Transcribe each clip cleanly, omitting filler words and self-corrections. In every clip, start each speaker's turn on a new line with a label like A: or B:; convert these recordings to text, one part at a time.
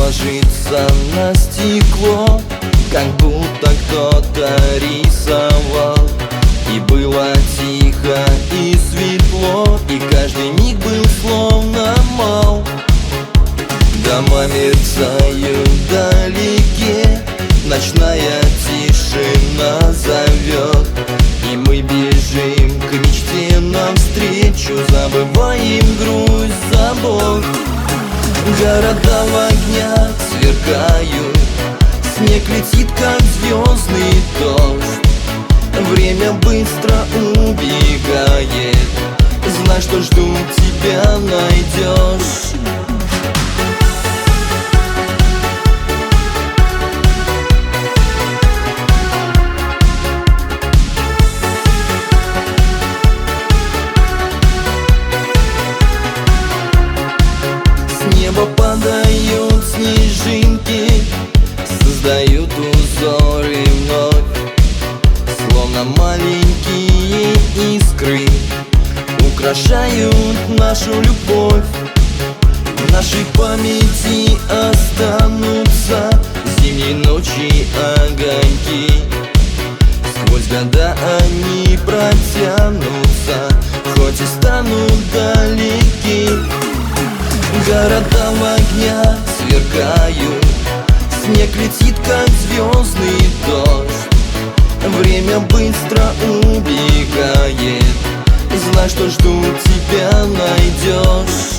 A: ложится на стекло, как будто кто-то рисовал. И было тихо и светло, и каждый миг был словно мал. Дома мерцают вдалеке, ночная тишина зовет, и мы бежим к мечте навстречу, забываем грусть, забот. Города в огнях сверкают, снег летит, как звездный дождь. Время быстро убегает, знай, что жду тебя найдешь. С неба падают снежинки, создают узоры вновь, словно маленькие искры, украшают нашу любовь. В нашей памяти останутся зимней ночи огоньки, сквозь года они протянутся, хоть и станут далеки. Города в огнях сверкают, снег летит, как звездный дождь. Время быстро убегает, знай, что жду тебя найдешь.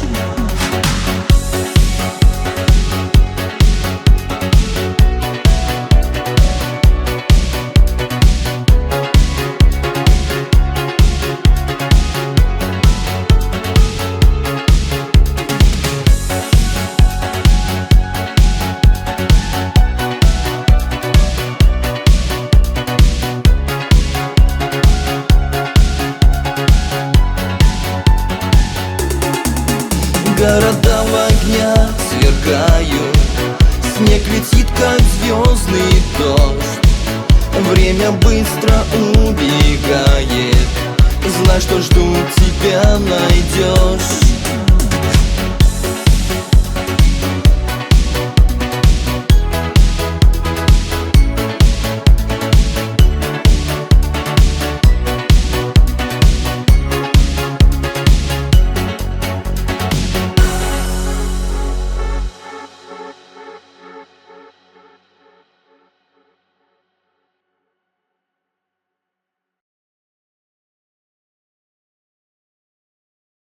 A: Города в огнях сверкают, снег летит, как звездный дождь. Время быстро убегает, знай, что жду тебя найдешь.